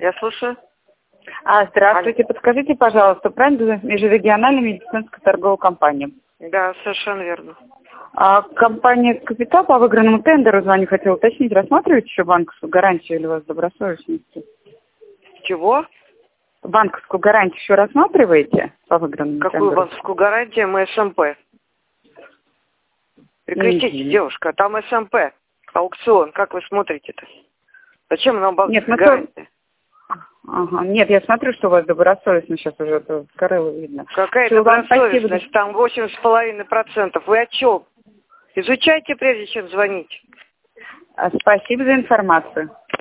Я слушаю. Здравствуйте. Подскажите, пожалуйста, правильно, межрегиональная медицинская торговая компания? Да, совершенно верно. Компания «Капитал» по выигранному тендеру, звоню, хотела уточнить, рассматриваете еще банковскую гарантию или у вас добросовестность? Чего? Банковскую гарантию еще рассматриваете по выигранному тендеру? Какую банковскую гарантию? Мы СМП. Прекратите, девушка, там СМП. Аукцион. Как вы смотрите-то? Зачем нам банковская гарантия? Нет, я смотрю, что у вас добросовестно сейчас уже это с Карелы видно. Какая добросовестность? Там 8,5%. Вы о чем? Изучайте, прежде чем звонить. Спасибо за информацию.